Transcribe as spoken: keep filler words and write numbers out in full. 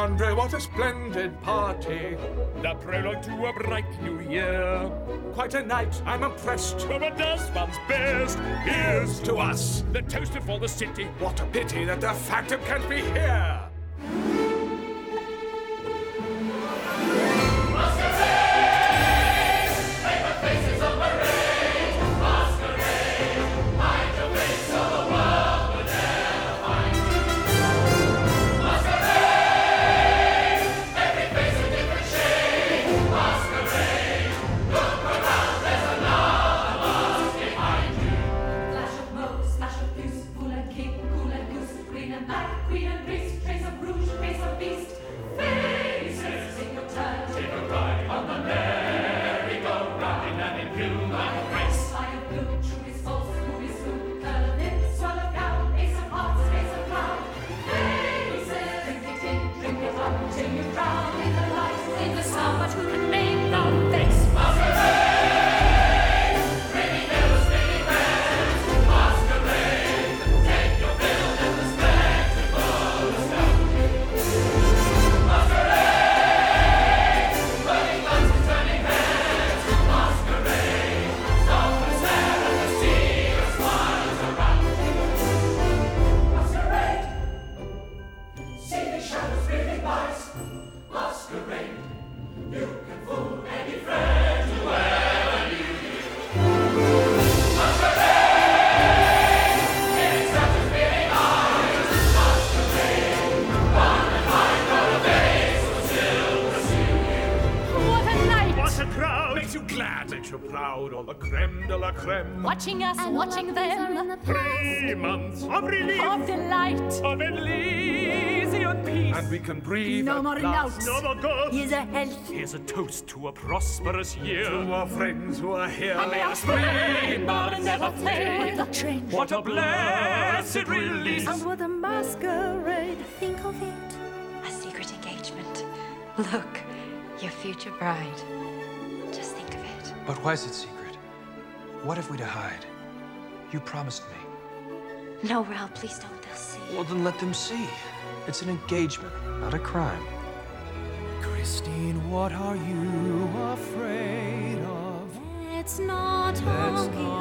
Andre, what a splendid party. The prologue to a bright new year. Quite a night, I'm impressed. But what does one's best? Here's to us. The toast for the city. What a pity that the Phantom can't be here. Watching us, and watching them. Three months of relief, of delight, of Elysian peace. And we can breathe no more doubts. No more ghosts. Here's a health. Here's a toast to a prosperous year. To our friends who are here. And may our spring and never fade. The change. What a blessed release. And what a masquerade. Think of it. A secret engagement. Look, your future bride. Just think of it. But why is it secret? What have we to hide? You promised me. No, Raoul, please don't. They'll see. Well, then let them see. It's an engagement, not a crime. Christine, what are you afraid of? Let's not talk.